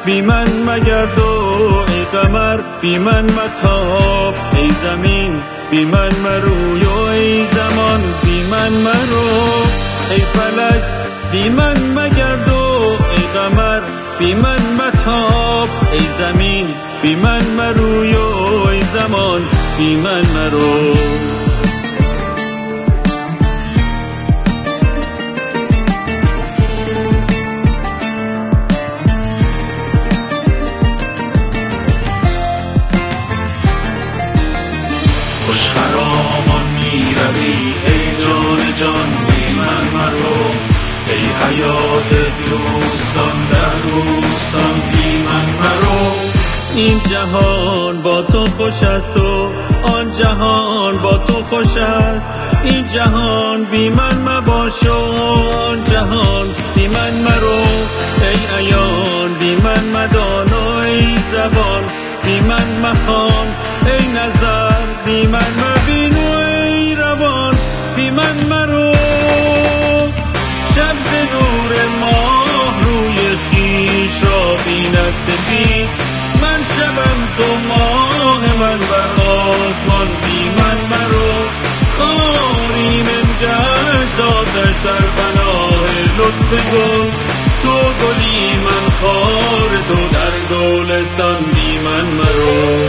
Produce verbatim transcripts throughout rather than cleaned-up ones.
بی من مگردو ای قمر، بی من متاب ای زمین، بی من مروی و ای زمان، بی من مرو ای فلک، بی من مگردو ای قمر، بی من متاب ای زمین، بی من مروی و ای زمان، بی من مرو. خوش خرامان می روی ای جان جان، بی من مرو ای حیات دوستان در دوستان، بی من مرو. این جهان با تو خوش است و آن جهان با تو خوش است، این جهان بی من مباش و آن جهان بی من مرو. ای عیان بی من مدان و ای زبان بی من مخوان، ای نظر بی من مبین و ای روان بی من مرو. شب ز نور ماه روی خویش را بیند سفید، من شبم تو ماه من بر آسمان، بی من مرو. خاری من گشت آتش در پناه لطف گل، تو گلی من خار تو در گلستان، بی من مرو.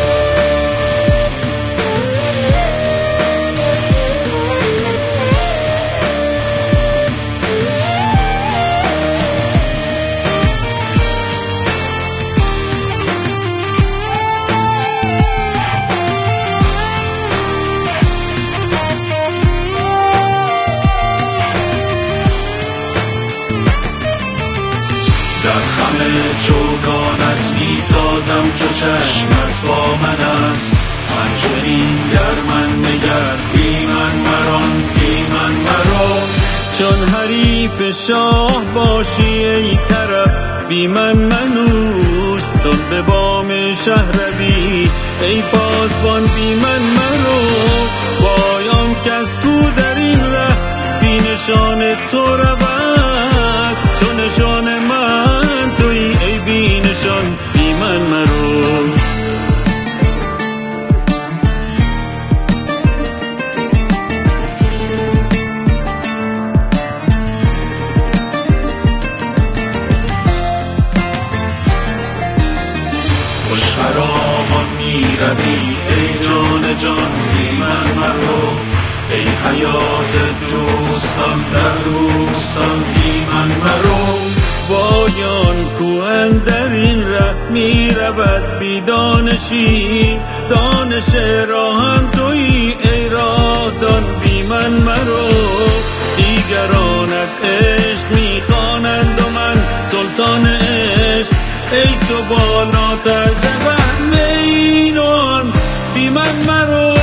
در خم چوگانت می تازم چو چشمت با من است، همچنین در من نگر بی من مران، بی من مرو. چون حریف شاه باشی ای طرب بی من منوش، چون به بام شهر روی ای پاسبان بی من مرو. وای آن کس کو در این ره بی نشان تو رود، چون نشان من توی ای بی نشان، بی من مرو. خوش خرامان می روی ای جان جان، بی من مرو ای حیات دوستان در بوستان، بی من مرو. وایان کو اندر این ره می رود بی دانشی، دانش راهم تویی ای راه دان، بی من مرو. دیگرانت عشق می خوانند و من سلطان عشق، ای تو بالاتر ز وهم این و آن، بی من مرو.